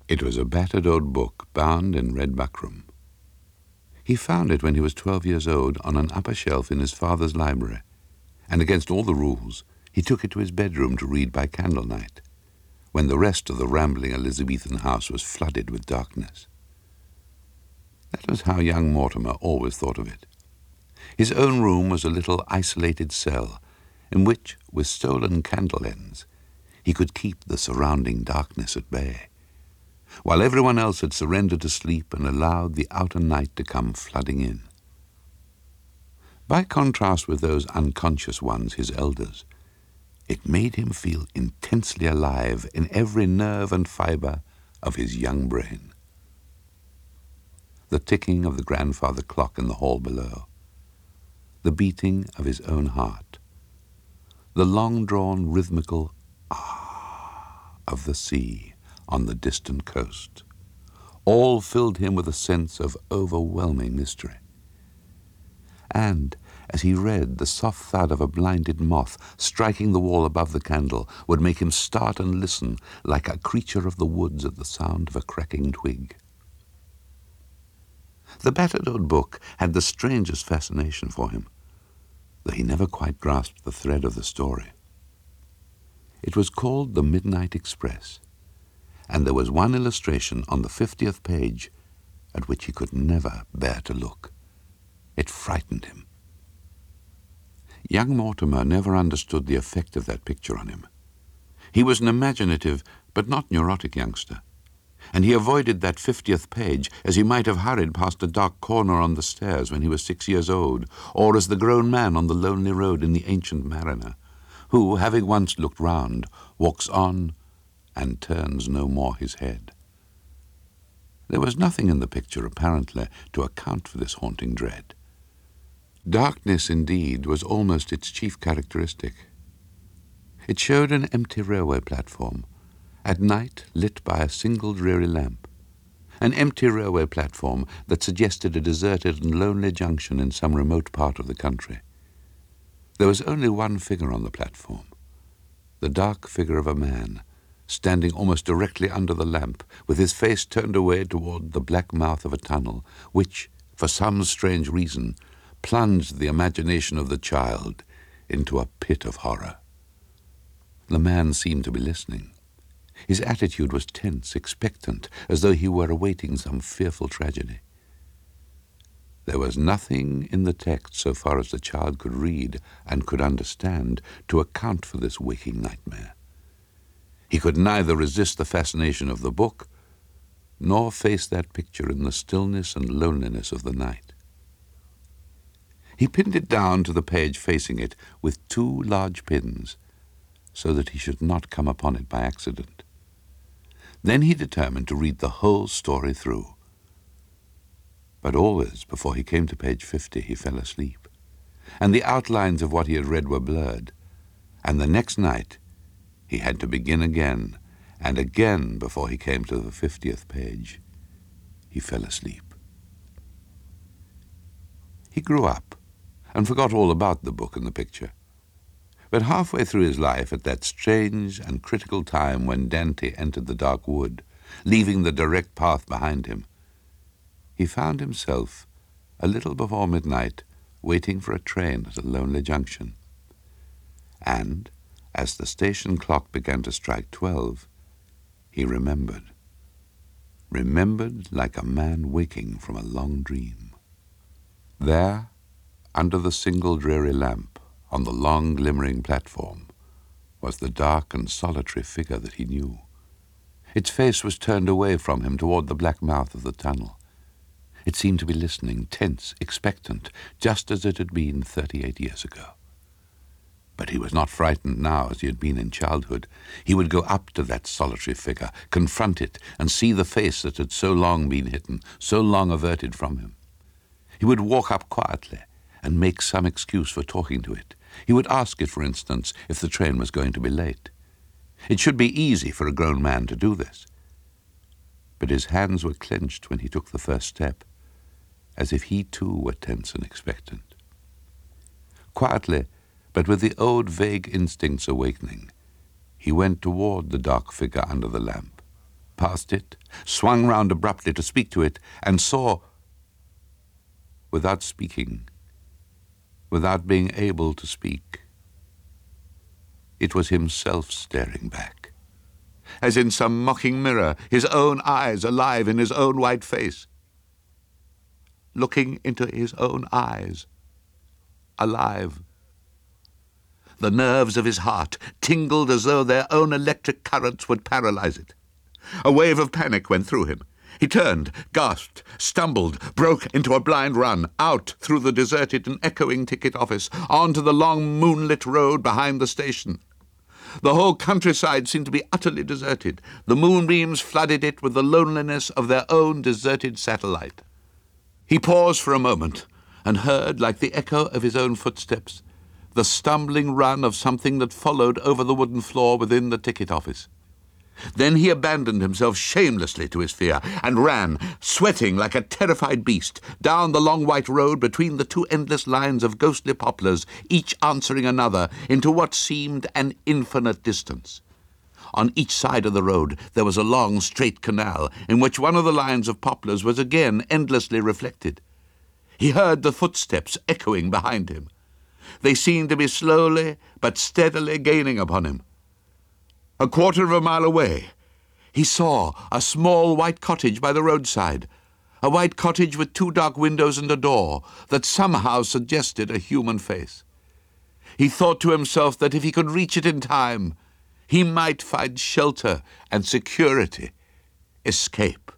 It was a battered old book bound in red buckram. He found it when he was 12 years old on an upper shelf in his father's library, and against all the rules, he took it to his bedroom to read by candlelight, when the rest of the rambling Elizabethan house was flooded with darkness. That was how young Mortimer always thought of it. His own room was a little isolated cell in which, with stolen candle ends, he could keep the surrounding darkness at bay, while everyone else had surrendered to sleep and allowed the outer night to come flooding in. By contrast with those unconscious ones, his elders, it made him feel intensely alive in every nerve and fibre of his young brain. The ticking of the grandfather clock in the hall below, the beating of his own heart, the long-drawn rhythmical ah of the sea on the distant coast, all filled him with a sense of overwhelming mystery. And as he read, the soft thud of a blinded moth striking the wall above the candle would make him start and listen like a creature of the woods at the sound of a cracking twig. The battered old book had the strangest fascination for him, though he never quite grasped the thread of the story. It was called The Midnight Express, and there was one illustration on the 50th page at which he could never bear to look. It frightened him. Young Mortimer never understood the effect of that picture on him. He was an imaginative but not neurotic youngster, and he avoided that 50th page as he might have hurried past a dark corner on the stairs when he was 6 years old, or as the grown man on the lonely road in The Ancient Mariner, who, having once looked round, walks on and turns no more his head. There was nothing in the picture, apparently, to account for this haunting dread. Darkness, indeed, was almost its chief characteristic. It showed an empty railway platform, at night lit by a single dreary lamp, an empty railway platform that suggested a deserted and lonely junction in some remote part of the country. There was only one figure on the platform, the dark figure of a man, standing almost directly under the lamp, with his face turned away toward the black mouth of a tunnel, which, for some strange reason, plunged the imagination of the child into a pit of horror. The man seemed to be listening. His attitude was tense, expectant, as though he were awaiting some fearful tragedy. There was nothing in the text, so far as the child could read and could understand, to account for this waking nightmare. He could neither resist the fascination of the book, nor face that picture in the stillness and loneliness of the night. He pinned it down to the page facing it with 2 large pins, so that he should not come upon it by accident. Then he determined to read the whole story through. But always, before he came to page 50, he fell asleep, and the outlines of what he had read were blurred, and the next night he had to begin again, and again before he came to the 50th page. He fell asleep. He grew up and forgot all about the book and the picture. But halfway through his life, at that strange and critical time when Dante entered the dark wood, leaving the direct path behind him, he found himself, a little before midnight, waiting for a train at a lonely junction. And, as the station clock began to strike 12, he remembered like a man waking from a long dream. There, under the single dreary lamp, on the long glimmering platform, was the dark and solitary figure that he knew. Its face was turned away from him toward the black mouth of the tunnel. It seemed to be listening, tense, expectant, just as it had been 38 years ago. But he was not frightened now as he had been in childhood. He would go up to that solitary figure, confront it, and see the face that had so long been hidden, so long averted from him. He would walk up quietly and make some excuse for talking to it. He would ask it, for instance, if the train was going to be late. It should be easy for a grown man to do this. But his hands were clenched when he took the first step, as if he too were tense and expectant. Quietly, but with the old vague instincts awakening, he went toward the dark figure under the lamp. past it, swung round abruptly to speak to it, and saw, without speaking, without being able to speak, it was himself staring back, as in some mocking mirror, his own eyes alive in his own white face. Looking into his own eyes, alive. The nerves of his heart tingled as though their own electric currents would paralyze it. A wave of panic went through him. He turned, gasped, stumbled, broke into a blind run, out through the deserted and echoing ticket office, onto the long moonlit road behind the station. The whole countryside seemed to be utterly deserted. The moonbeams flooded it with the loneliness of their own deserted satellite. He paused for a moment and heard, like the echo of his own footsteps, the stumbling run of something that followed over the wooden floor within the ticket office. Then he abandoned himself shamelessly to his fear and ran, sweating like a terrified beast, down the long white road between the two endless lines of ghostly poplars, each answering another, into what seemed an infinite distance. On each side of the road there was a long, straight canal, in which one of the lines of poplars was again endlessly reflected. He heard the footsteps echoing behind him. They seemed to be slowly but steadily gaining upon him. A quarter of a mile away, he saw a small white cottage by the roadside, a white cottage with two dark windows and a door that somehow suggested a human face. He thought to himself that if he could reach it in time, he might find shelter and security, escape.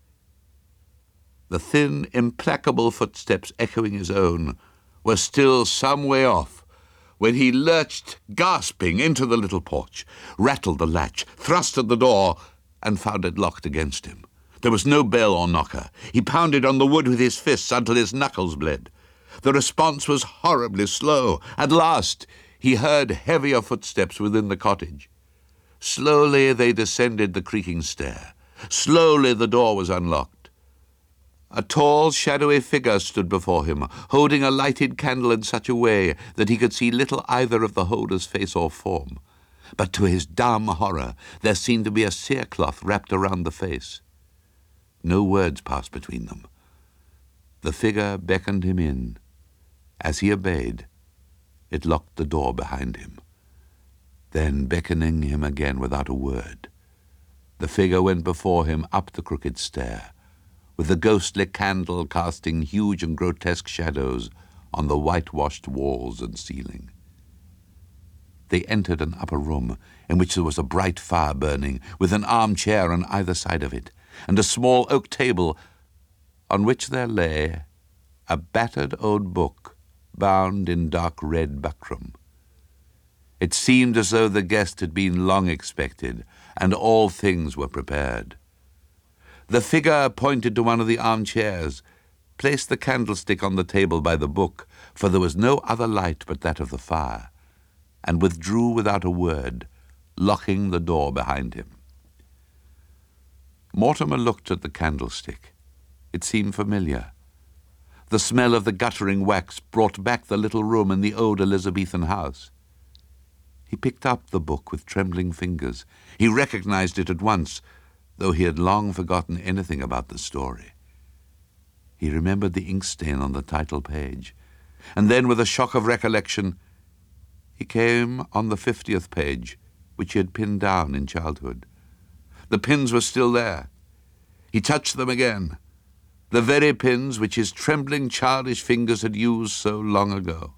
The thin, implacable footsteps echoing his own were still some way off, when he lurched, gasping, into the little porch, rattled the latch, thrust at the door, and found it locked against him. There was no bell or knocker. He pounded on the wood with his fists until his knuckles bled. The response was horribly slow. At last, he heard heavier footsteps within the cottage. Slowly they descended the creaking stair. Slowly the door was unlocked. A tall, shadowy figure stood before him, holding a lighted candle in such a way that he could see little either of the holder's face or form. But to his dumb horror, there seemed to be a cerecloth wrapped around the face. No words passed between them. The figure beckoned him in. As he obeyed, it locked the door behind him. Then, beckoning him again without a word, the figure went before him up the crooked stair, with the ghostly candle casting huge and grotesque shadows on the whitewashed walls and ceiling. They entered an upper room in which there was a bright fire burning, with an armchair on either side of it, and a small oak table on which there lay a battered old book bound in dark red buckram. It seemed as though the guest had been long expected, and all things were prepared. The figure pointed to one of the armchairs, placed the candlestick on the table by the book, for there was no other light but that of the fire, and withdrew without a word, locking the door behind him. Mortimer looked at the candlestick. It seemed familiar. The smell of the guttering wax brought back the little room in the old Elizabethan house. He picked up the book with trembling fingers. He recognized it at once, though he had long forgotten anything about the story. He remembered the inkstain on the title page, and then, with a shock of recollection, he came on the 50th page, which he had pinned down in childhood. The pins were still there. He touched them again, the very pins which his trembling childish fingers had used so long ago.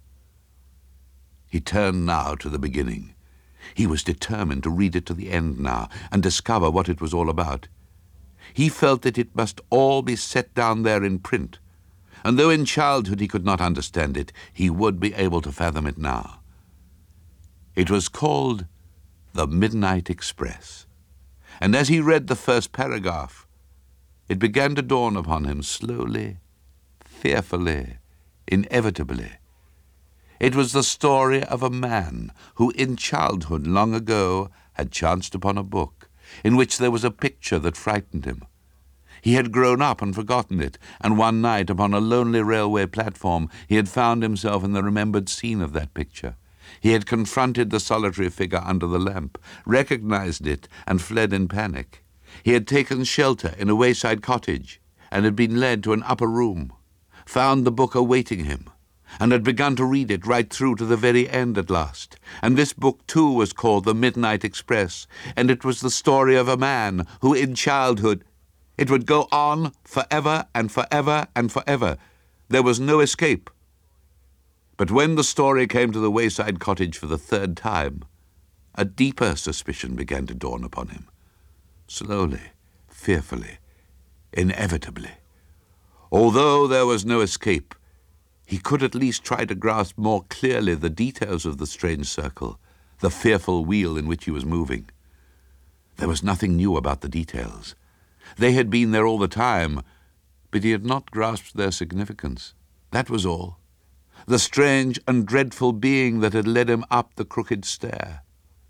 He turned now to the beginning. He was determined to read it to the end now and discover what it was all about. He felt that it must all be set down there in print, and though in childhood he could not understand it, he would be able to fathom it now. It was called The Midnight Express, and as he read the first paragraph, it began to dawn upon him slowly, fearfully, inevitably. It was the story of a man who in childhood long ago had chanced upon a book in which there was a picture that frightened him. He had grown up and forgotten it, and one night upon a lonely railway platform he had found himself in the remembered scene of that picture. He had confronted the solitary figure under the lamp, recognized it, and fled in panic. He had taken shelter in a wayside cottage and had been led to an upper room, found the book awaiting him, and had begun to read it right through to the very end at last. And this book too was called The Midnight Express, and it was the story of a man who in childhood... It would go on forever and forever and forever. There was no escape. But when the story came to the wayside cottage for the third time, a deeper suspicion began to dawn upon him. Slowly, fearfully, inevitably. Although there was no escape, he could at least try to grasp more clearly the details of the strange circle, the fearful wheel in which he was moving. There was nothing new about the details. They had been there all the time, but he had not grasped their significance. That was all. The strange and dreadful being that had led him up the crooked stair.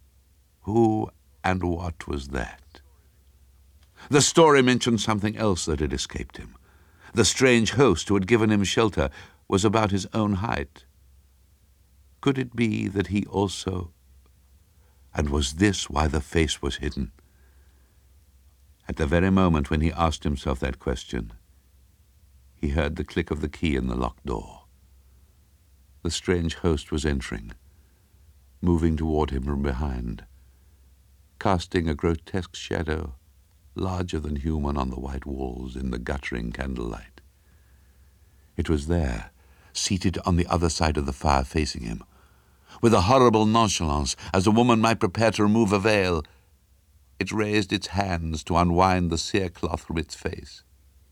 Who and what was that? The story mentioned something else that had escaped him. The strange host who had given him shelter was about his own height. Could it be that he also... And was this why the face was hidden? At the very moment when he asked himself that question, he heard the click of the key in the locked door. The strange host was entering, moving toward him from behind, casting a grotesque shadow, larger than human, on the white walls in the guttering candlelight. It was there, seated on the other side of the fire facing him, with a horrible nonchalance, as a woman might prepare to remove a veil. It raised its hands to unwind the cerecloth from its face.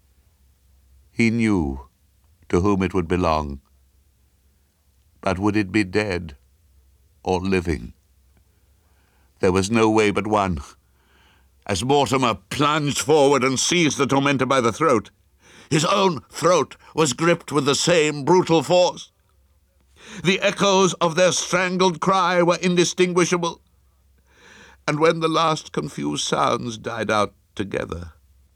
He knew to whom it would belong. But would it be dead or living? There was no way but one. As Mortimer plunged forward and seized the tormentor by the throat, his own throat was gripped with the same brutal force. The echoes of their strangled cry were indistinguishable, and when the last confused sounds died out together,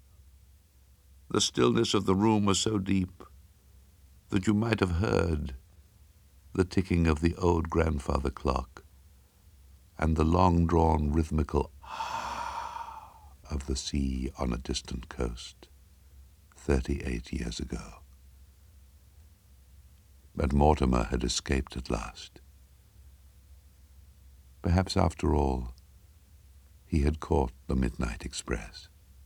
the stillness of the room was so deep that you might have heard the ticking of the old grandfather clock and the long-drawn rhythmical of the sea on a distant coast 38 years ago. But Mortimer had escaped at last. Perhaps, after all, he had caught the Midnight Express.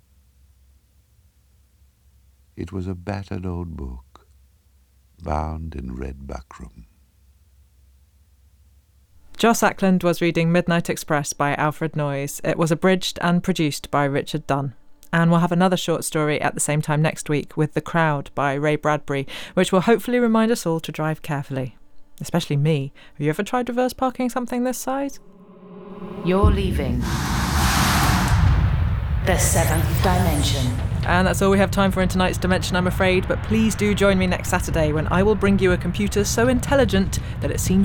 It was a battered old book, bound in red buckram. Joss Ackland was reading Midnight Express by Alfred Noyes. It was abridged and produced by Richard Dunn. And we'll have another short story at the same time next week with The Crowd by Ray Bradbury, which will hopefully remind us all to drive carefully. Especially me. Have you ever tried reverse parking something this size? You're leaving the seventh dimension. And that's all we have time for in tonight's Dimension, I'm afraid, but please do join me next Saturday when I will bring you a computer so intelligent that it seems